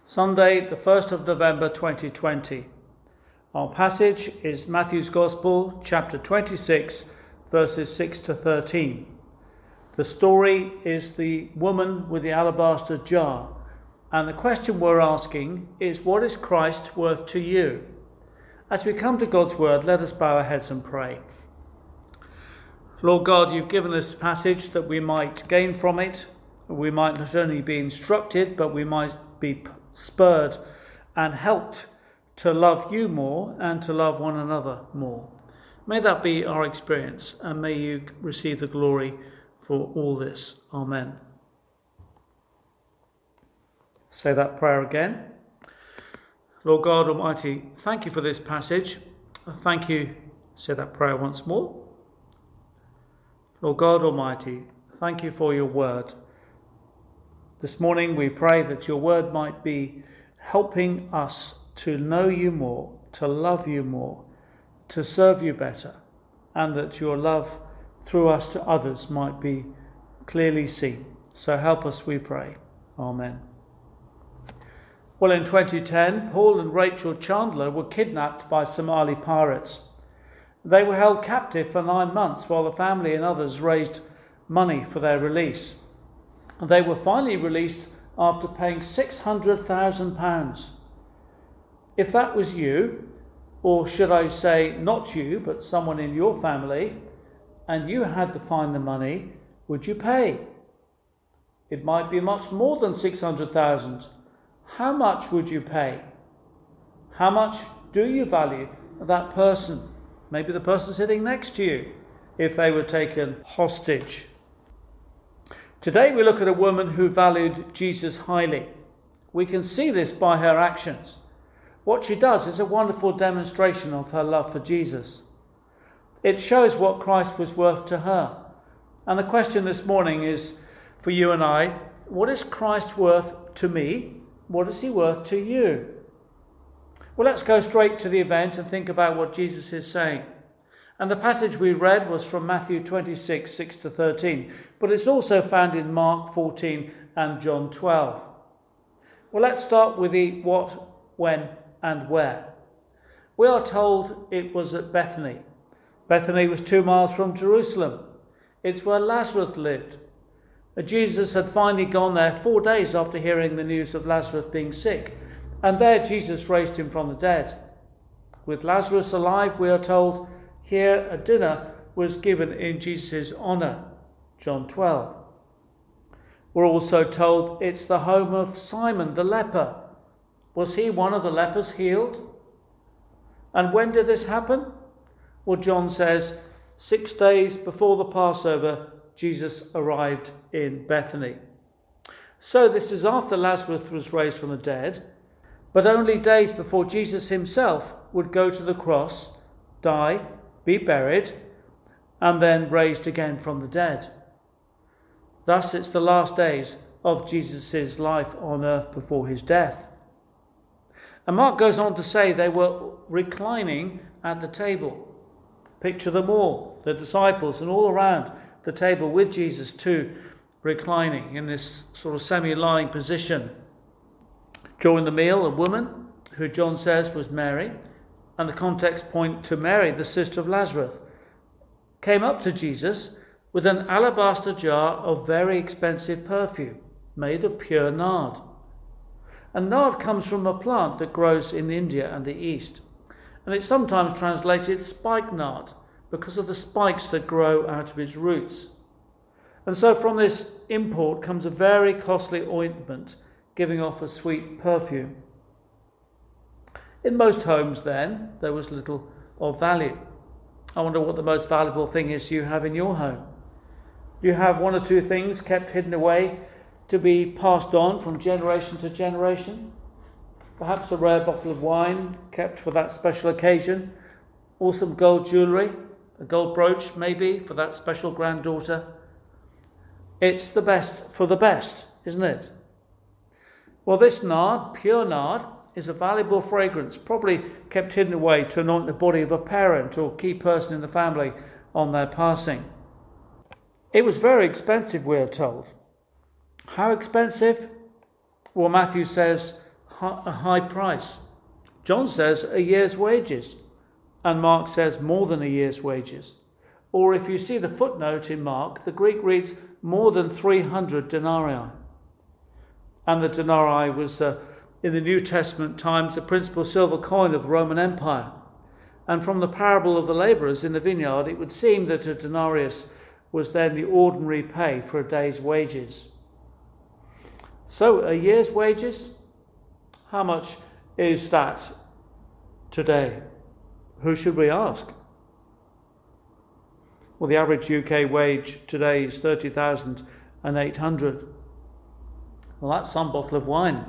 Sunday, the 1st of November 2020. Our passage is Matthew's Gospel, chapter 26, verses 6 to 13. The story is the woman with the alabaster jar, and the question we're asking is, what is Christ worth to you? As we come to God's word, let us bow our heads and pray. Lord God, you've given this passage that we might gain from it. We might not only be instructed, but we might be spurred and helped to love you more and to love one another more. May that be our experience, and may you receive the glory for all this. Amen. Say that prayer again. Lord God Almighty, thank you for this passage. Thank you. Say that prayer once more. Lord God Almighty, thank you for your word. This morning we pray that your word might be helping us to know you more, to love you more, to serve you better, and that your love through us to others might be clearly seen. So help us, we pray. Amen. Well, in 2010, Paul and Rachel Chandler were kidnapped by Somali pirates. They were held captive for 9 months while the family and others raised money for their release. They were finally released after paying £600,000. If that was you, or should I say not you, but someone in your family, and you had to find the money, would you pay? It might be much more than 600,000. How much would you pay? How much do you value that person? Maybe the person sitting next to you, if they were taken hostage. Today we look at a woman who valued Jesus highly. We can see this by her actions. What she does is a wonderful demonstration of her love for Jesus. It shows what Christ was worth to her. And the question this morning is for you and I, what is Christ worth to me? What is he worth to you? Well, let's go straight to the event and think about what Jesus is saying. And the passage we read was from Matthew 26, 6 to 13, but it's also found in Mark 14 and John 12. Well, let's start with the what, when, and where. We are told it was at Bethany. Bethany was 2 miles from Jerusalem. It's where Lazarus lived. Jesus had finally gone there 4 days after hearing the news of Lazarus being sick, and there Jesus raised him from the dead. With Lazarus alive, we are told, here a dinner was given in Jesus' honour, John 12. We're also told it's the home of Simon the leper. Was he one of the lepers healed? And when did this happen? Well, John says 6 days before the Passover, Jesus arrived in Bethany. So this is after Lazarus was raised from the dead, but only days before Jesus himself would go to the cross, die, be buried, and then raised again from the dead. Thus it's the last days of Jesus' life on earth before his death. And Mark goes on to say they were reclining at the table. Picture them all, the disciples, and all around the table with Jesus too, reclining in this sort of semi-lying position. During the meal, a woman, who John says was Mary, and the context point to Mary, the sister of Lazarus, came up to Jesus with an alabaster jar of very expensive perfume made of pure nard. And nard comes from a plant that grows in India and the East, and it's sometimes translated spikenard because of the spikes that grow out of its roots. And so from this import comes a very costly ointment giving off a sweet perfume. In most homes then, there was little of value. I wonder what the most valuable thing is you have in your home. Do you have 1 or 2 things kept hidden away to be passed on from generation to generation? Perhaps a rare bottle of wine kept for that special occasion, or some gold jewellery, a gold brooch maybe for that special granddaughter. It's the best for the best, isn't it? Well, this nard, pure nard, is a valuable fragrance, probably kept hidden away to anoint the body of a parent or key person in the family on their passing. It was very expensive, we are told. How expensive? Well, Matthew says a high price. John says a year's wages, and Mark says more than a year's wages. Or if you see the footnote in Mark, the Greek reads more than 300 denarii. And the denarii was, in the New Testament times, the principal silver coin of the Roman Empire. And from the parable of the labourers in the vineyard, it would seem that a denarius was then the ordinary pay for a day's wages. So a year's wages? How much is that today? Who should we ask? Well, the average UK wage today is 30,800. Well, that's some bottle of wine.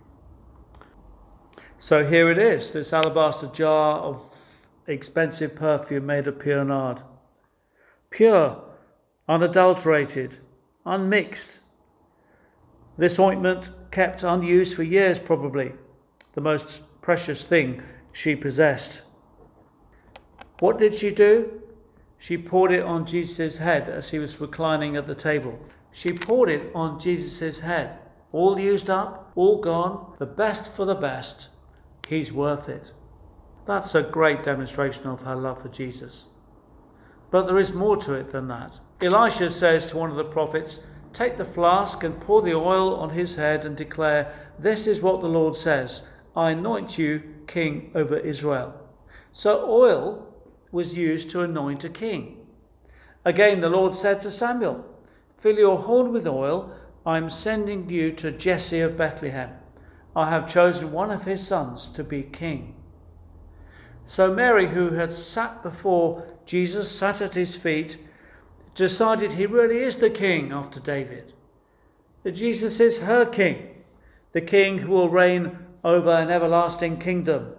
So here it is, this alabaster jar of expensive perfume made of pure nard. Pure, unadulterated, unmixed. This ointment kept unused for years probably, the most precious thing she possessed. What did she do? She poured it on Jesus' head as he was reclining at the table. She poured it on Jesus' head. All used up, all gone, the best for the best. He's worth it. That's a great demonstration of her love for Jesus. But there is more to it than that. Elisha says to one of the prophets, "Take the flask and pour the oil on his head and declare, 'This is what the Lord says, I anoint you king over Israel.'" So oil was used to anoint a king. Again, the Lord said to Samuel, "Fill your horn with oil. I am sending you to Jesse of Bethlehem. I have chosen one of his sons to be king." So Mary, who had sat before Jesus, sat at his feet, decided he really is the king after David. That Jesus is her king, the king who will reign over an everlasting kingdom.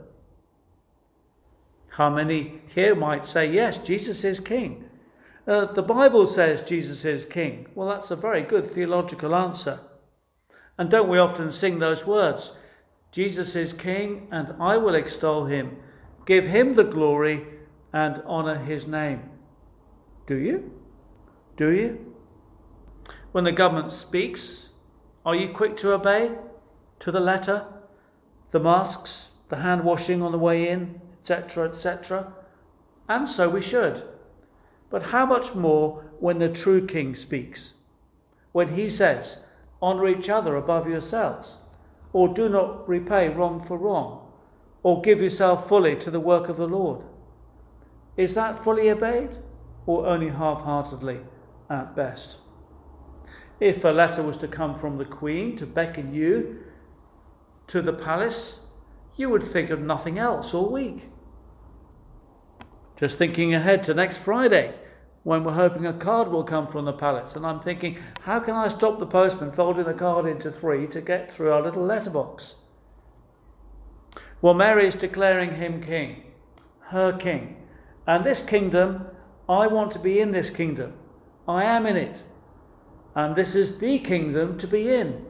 How many here might say, yes, Jesus is king? The Bible says Jesus is king. Well, that's a very good theological answer. And don't we often sing those words? Jesus is king and I will extol him. Give him the glory and honour his name. Do you? Do you? When the government speaks, are you quick to obey? To the letter? The masks, the hand washing on the way in, etc., etc. And so we should. But how much more when the true king speaks? When he says, honour each other above yourselves, or do not repay wrong for wrong, or give yourself fully to the work of the Lord. Is that fully obeyed, or only half-heartedly at best? If a letter was to come from the Queen to beckon you to the palace, you would think of nothing else all week. Just thinking ahead to next Friday, when we're hoping a card will come from the palace, and I'm thinking, how can I stop the postman folding the card into 3 to get through our little letterbox? Well, Mary is declaring him king, her king. And this kingdom, I want to be in this kingdom. I am in it. And this is the kingdom to be in.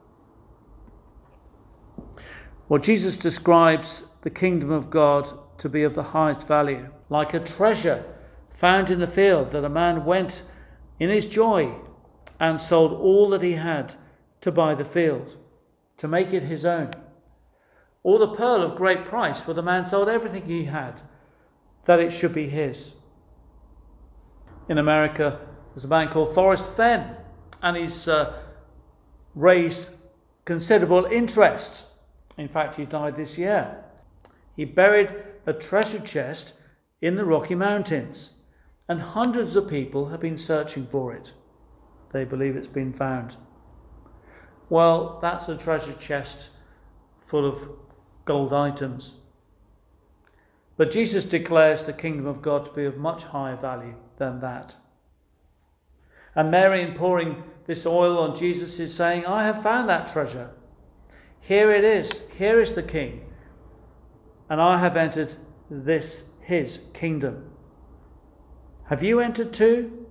Well, Jesus describes the kingdom of God to be of the highest value, like a treasure found in the field that a man went in his joy and sold all that he had to buy the field, to make it his own. Or the pearl of great price, where the man sold everything he had, that it should be his. In America, there's a man called Forrest Fenn, and he's raised considerable interest. In fact, he died this year. He buried a treasure chest in the Rocky Mountains, and hundreds of people have been searching for it. They believe it's been found. Well, that's a treasure chest full of gold items. But Jesus declares the kingdom of God to be of much higher value than that. And Mary, in pouring this oil on Jesus, is saying, I have found that treasure. Here it is. Here is the king. And I have entered his kingdom. Have you entered too?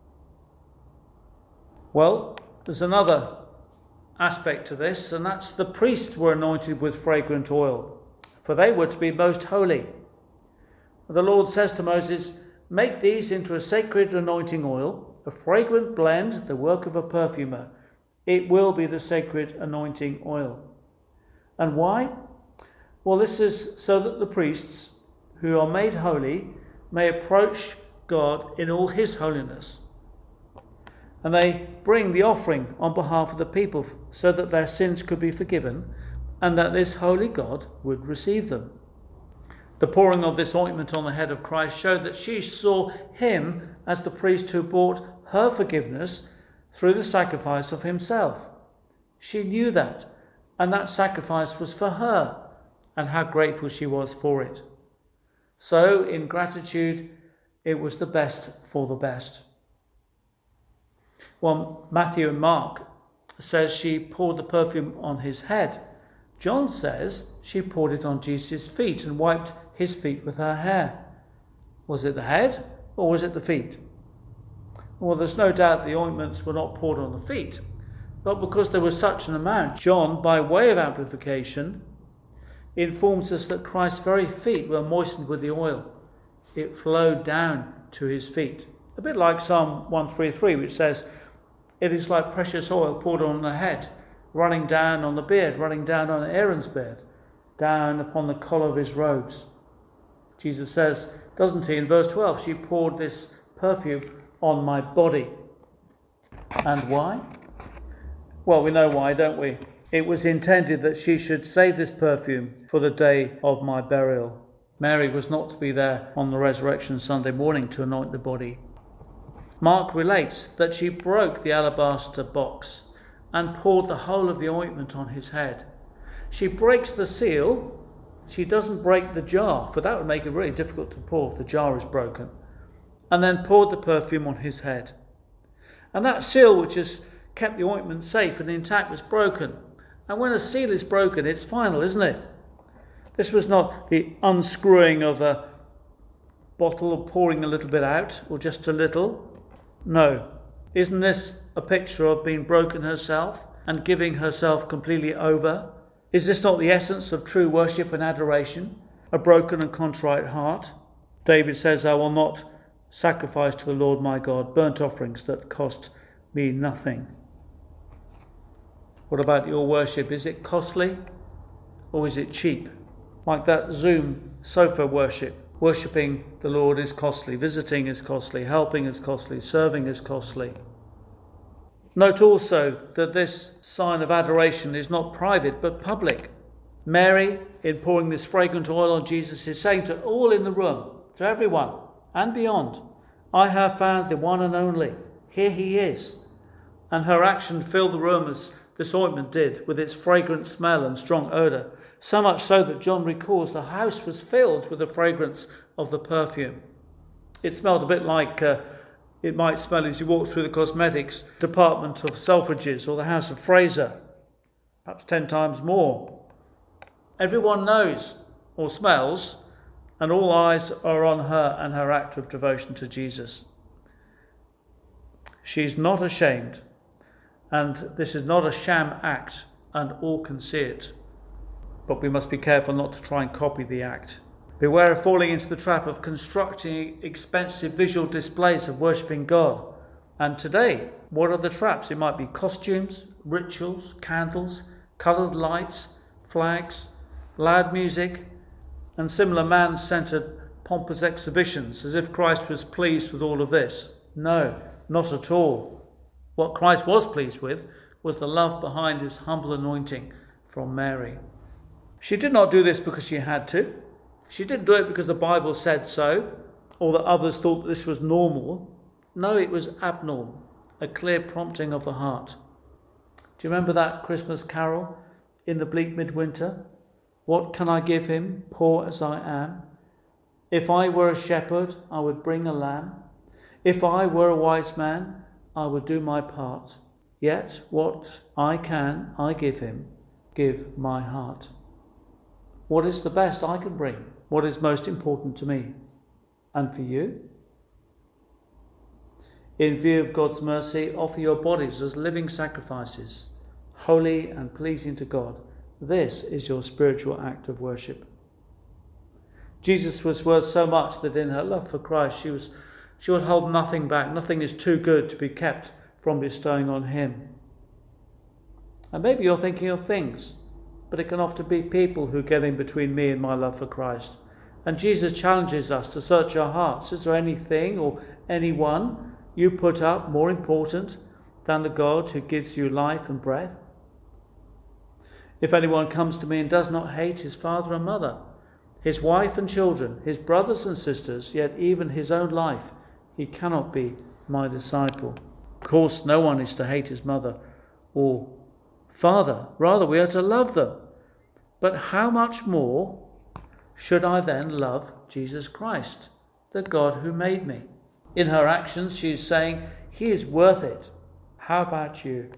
Well, there's another aspect to this, and that's the priests were anointed with fragrant oil, for they were to be most holy. The Lord says to Moses, make these into a sacred anointing oil, a fragrant blend, the work of a perfumer. It will be the sacred anointing oil. And why? Well, this is so that the priests who are made holy may approach God in all his holiness. And they bring the offering on behalf of the people so that their sins could be forgiven and that this holy God would receive them. The pouring of this ointment on the head of Christ showed that she saw him as the priest who brought her forgiveness through the sacrifice of himself. She knew that, and that sacrifice was for her, and how grateful she was for it. So, in gratitude, it was the best for the best. Well, Matthew and Mark says she poured the perfume on his head. John says she poured it on Jesus' feet and wiped his feet with her hair. Was it the head or was it the feet? Well, there's no doubt the ointments were not poured on the feet, but because there was such an amount, John, by way of amplification, informs us that Christ's very feet were moistened with the oil. It flowed down to his feet. A bit like Psalm 133, which says, "It is like precious oil poured on the head, running down on the beard, running down on Aaron's beard, down upon the collar of his robes." Jesus says, doesn't he, in verse 12, "She poured this perfume on my body." And why? Well, we know why, don't we? It was intended that she should save this perfume for the day of my burial. Mary was not to be there on the resurrection Sunday morning to anoint the body. Mark relates that she broke the alabaster box and poured the whole of the ointment on his head. She breaks the seal. She doesn't break the jar, for that would make it really difficult to pour if the jar is broken. And then poured the perfume on his head. And that seal, which has kept the ointment safe and intact, was broken. And when a seal is broken, it's final, isn't it? This was not the unscrewing of a bottle or pouring a little bit out, or just a little. No. Isn't this a picture of being broken herself and giving herself completely over? Is this not the essence of true worship and adoration? A broken and contrite heart? David says, "I will not sacrifice to the Lord my God burnt offerings that cost me nothing." What about your worship? Is it costly or is it cheap? Like that Zoom sofa worship. Worshipping the Lord is costly. Visiting is costly. Helping is costly. Serving is costly. Note also that this sign of adoration is not private but public. Mary, in pouring this fragrant oil on Jesus, is saying to all in the room, to everyone and beyond, "I have found the one and only. Here he is." And her action filled the room as this ointment did, with its fragrant smell and strong odour, so much so that John recalls the house was filled with the fragrance of the perfume. It smelled a bit like it might smell as you walk through the cosmetics department of Selfridges or the House of Fraser, perhaps 10 times more. Everyone knows or smells, and all eyes are on her and her act of devotion to Jesus. She's not ashamed, and this is not a sham act, and all can see it. But we must be careful not to try and copy the act. Beware of falling into the trap of constructing expensive visual displays of worshipping God. And today, what are the traps? It might be costumes, rituals, candles, coloured lights, flags, loud music, and similar man-centred pompous exhibitions, as if Christ was pleased with all of this. No, not at all. What Christ was pleased with was the love behind his humble anointing from Mary. She did not do this because she had to. She didn't do it because the Bible said so, or that others thought that this was normal. No, it was abnormal, a clear prompting of the heart. Do you remember that Christmas carol, "In the bleak midwinter"? "What can I give him, poor as I am? If I were a shepherd, I would bring a lamb. If I were a wise man, I would do my part. Yet what I can, I give him, give my heart." What is the best I can bring? What is most important to me? And for you? In view of God's mercy, offer your bodies as living sacrifices, holy and pleasing to God. This is your spiritual act of worship. Jesus was worth so much that in her love for Christ, she would hold nothing back. Nothing is too good to be kept from bestowing on him. And maybe you're thinking of things but it can often be people who get in between me and my love for Christ. And Jesus challenges us to search our hearts. Is there anything or anyone you put up more important than the God who gives you life and breath? If anyone comes to me and does not hate his father and mother, his wife and children, his brothers and sisters, yet even his own life, he cannot be my disciple. Of course, no one is to hate his mother or father. Rather, we are to love them. But how much more should I then love Jesus Christ, the God who made me? In her actions, she is saying, he is worth it. How about you?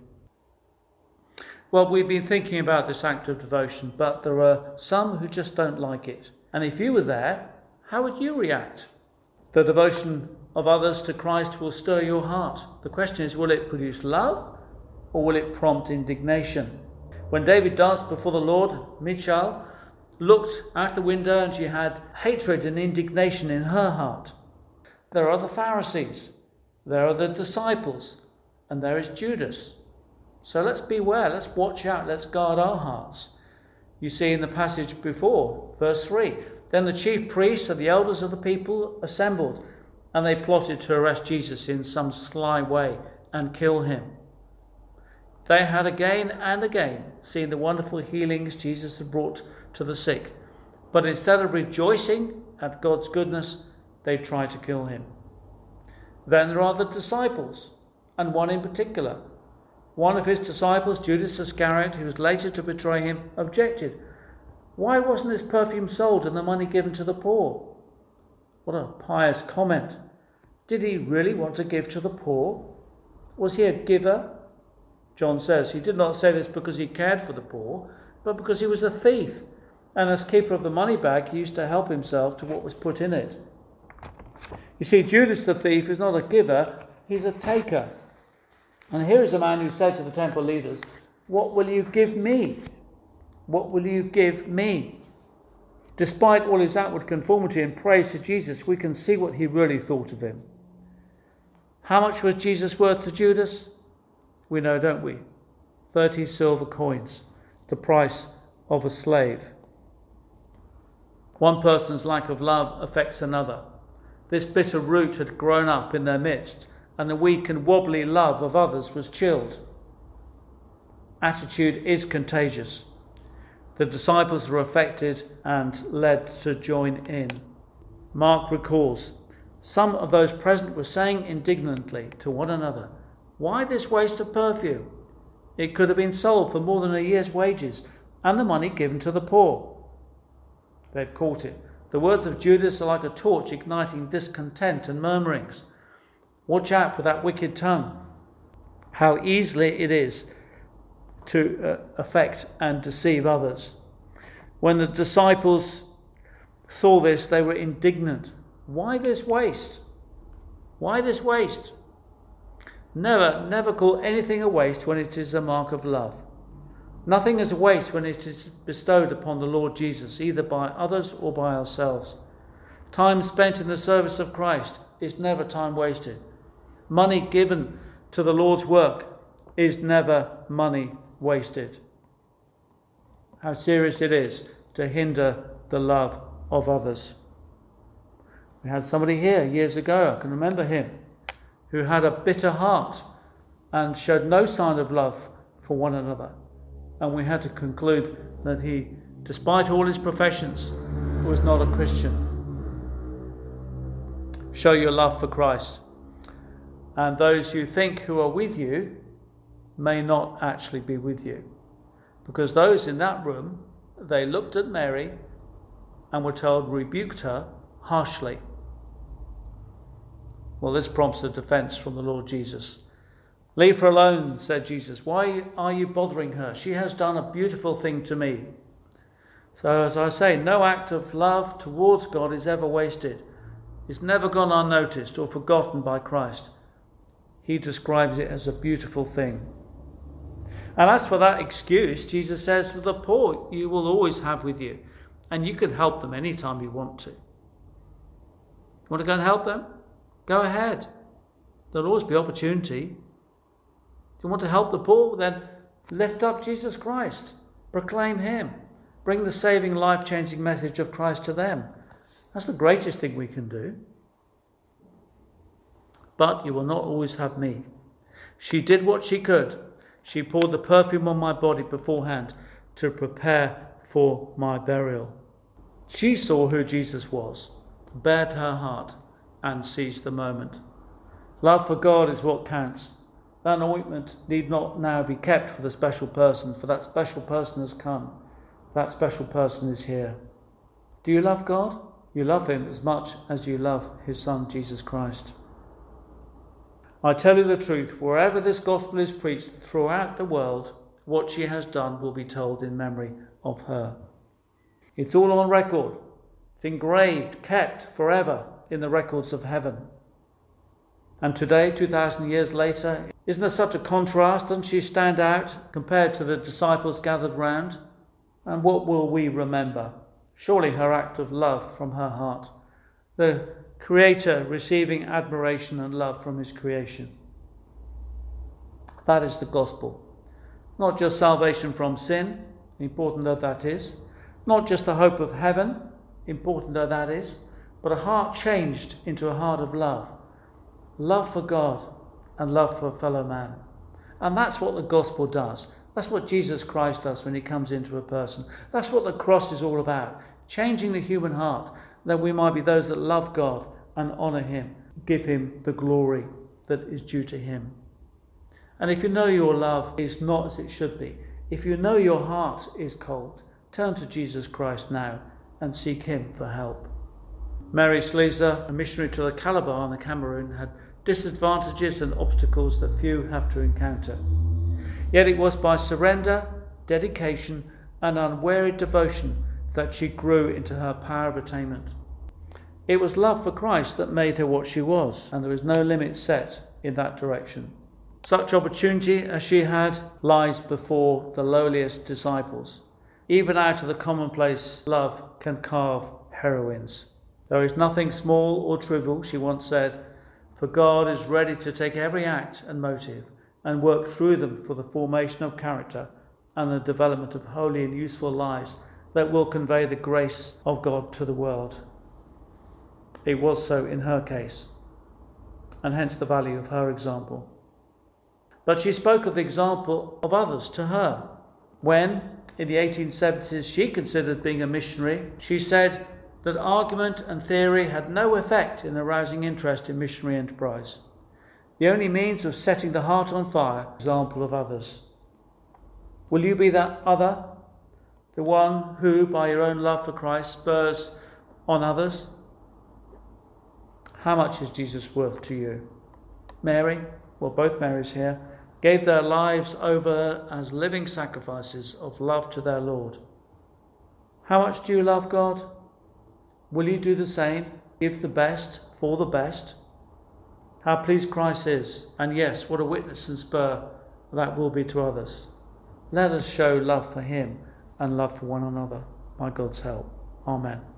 Well, we've been thinking about this act of devotion, but there are some who just don't like it. And if you were there, how would you react? The devotion of others to Christ will stir your heart. The question is, will it produce love or will it prompt indignation? When David danced before the Lord, Michal looked out the window and she had hatred and indignation in her heart. There are the Pharisees, there are the disciples, and there is Judas. So let's beware, let's watch out, let's guard our hearts. You see in the passage before, verse 3, then the chief priests and the elders of the people assembled, and they plotted to arrest Jesus in some sly way and kill him. They had again and again seen the wonderful healings Jesus had brought to the sick, but instead of rejoicing at God's goodness, they tried to kill him. Then there are the disciples, and one in particular. One of his disciples, Judas Iscariot, who was later to betray him, objected. Why wasn't this perfume sold and the money given to the poor? What a pious comment. Did he really want to give to the poor? Was he a giver? John says he did not say this because he cared for the poor, but because he was a thief. And as keeper of the money bag, he used to help himself to what was put in it. You see, Judas the thief is not a giver, he's a taker. And here is a man who said to the temple leaders, what will you give me? What will you give me? Despite all his outward conformity and praise to Jesus, we can see what he really thought of him. How much was Jesus worth to Judas? We know, don't we? 30 silver coins, the price of a slave. One person's lack of love affects another. This bitter root had grown up in their midst, and the weak and wobbly love of others was chilled. Attitude is contagious. The disciples were affected and led to join in. Mark recalls, some of those present were saying indignantly to one another, why this waste of perfume? It could have been sold for more than a year's wages and the money given to the poor. They've caught it. The words of Judas are like a torch igniting discontent and murmurings. Watch out for that wicked tongue. How easily it is to affect and deceive others. When the disciples saw this, they were indignant. Why this waste? Why this waste? Never call anything a waste when it is a mark of love. Nothing is a waste when it is bestowed upon the Lord Jesus, either by others or by ourselves. Time spent in the service of Christ is never time wasted. Money given to the Lord's work is never money wasted. How serious it is to hinder the love of others. We had somebody here years ago, I can remember him, who had a bitter heart and showed no sign of love for one another. And we had to conclude that he, despite all his professions, was not a Christian. Show your love for Christ. And those you think who are with you may not actually be with you. Because those in that room, they looked at Mary and were told, rebuked her harshly. Well, this prompts a defense from the Lord Jesus. Leave her alone, said Jesus. Why are you bothering her? She has done a beautiful thing to me. So as I say, no act of love towards God is ever wasted. It's never gone unnoticed or forgotten by Christ. He describes it as a beautiful thing. And as for that excuse, Jesus says, the poor you will always have with you, and you can help them anytime you want to. You want to go and help them? Go ahead. There'll always be opportunity. If you want to help the poor, then lift up Jesus Christ. Proclaim him. Bring the saving, life-changing message of Christ to them. That's the greatest thing we can do. But you will not always have me. She did what she could. She poured the perfume on my body beforehand to prepare for my burial. She saw who Jesus was, bared her heart, and seized the moment. Love for God is what counts. That ointment need not now be kept for the special person, for that special person has come. That special person is here. Do you love God? You love him as much as you love his Son, Jesus Christ. I tell you the truth, wherever this gospel is preached throughout the world, what she has done will be told in memory of her. It's all on record. It's engraved, kept forever in the records of heaven. And today, 2,000 years later, isn't there such a contrast? Doesn't she stand out compared to the disciples gathered round? And what will we remember? Surely her act of love from her heart. The Creator receiving admiration and love from his creation. That is the gospel. Not just salvation from sin, important though that is. Not just the hope of heaven, important though that is. But a heart changed into a heart of love. Love for God and love for a fellow man. And that's what the gospel does. That's what Jesus Christ does when he comes into a person. That's what the cross is all about. Changing the human heart, that we might be those that love God and honour him. Give him the glory that is due to him. And if you know your love is not as it should be, if you know your heart is cold, turn to Jesus Christ now and seek him for help. Mary Slessor, a missionary to the Calabar in the Cameroon, had disadvantages and obstacles that few have to encounter. Yet it was by surrender, dedication, and unwearied devotion that she grew into her power of attainment. It was love for Christ that made her what she was, and there is no limit set in that direction. Such opportunity as she had lies before the lowliest disciples. Even out of the commonplace, love can carve heroines. There is nothing small or trivial, she once said, for God is ready to take every act and motive and work through them for the formation of character and the development of holy and useful lives that will convey the grace of God to the world. It was so in her case, and hence the value of her example. But she spoke of the example of others to her. When, in the 1870s, she considered being a missionary, she said that argument and theory had no effect in arousing interest in missionary enterprise. The only means of setting the heart on fire is the example of others. Will you be that other? The one who, by your own love for Christ, spurs on others? How much is Jesus worth to you? Mary, well, both Marys here, gave their lives over as living sacrifices of love to their Lord. How much do you love God? Will you do the same? Give the best for the best? How pleased Christ is, and yes, what a witness and spur that will be to others. Let us show love for him and love for one another, by God's help. Amen.